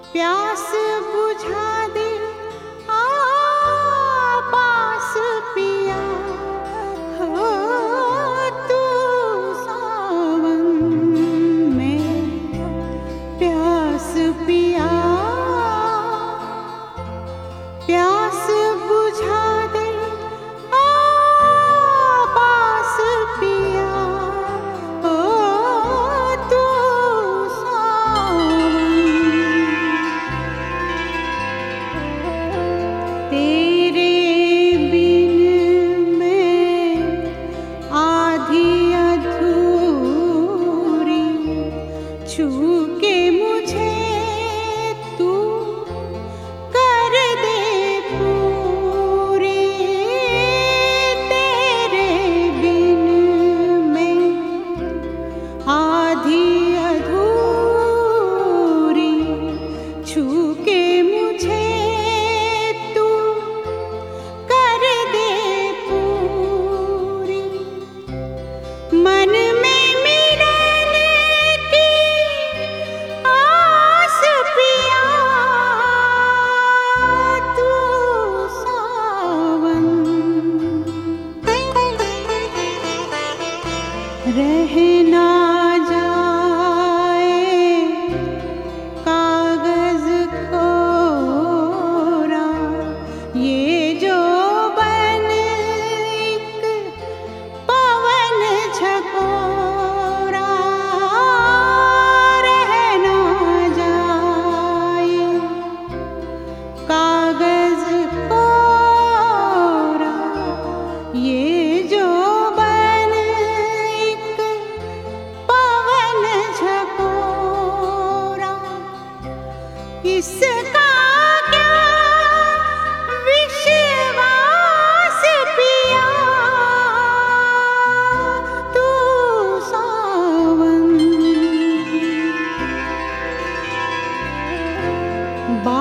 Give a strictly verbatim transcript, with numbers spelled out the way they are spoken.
प्यास बुझा दे आ पास पिया हो तू सावन में प्यास पिया प्यास बुझा दे आ पास पिया हो तू सावन तेरे बिन मैं आधी अधूरी छू के मुझे तू कर दे पूरी तेरे बिन मैं आधी अधूरी छू के मुझे तू कर दे पूरी मन में मिलन की आस पिया तू सावन रह ना जाए कागज कोरा ये जो बन एक पवन झकोरा रह ना जाए कागज कोरा ये जो बन एक पवन झकोरा इसका क्या विश्वास पिया तू सावन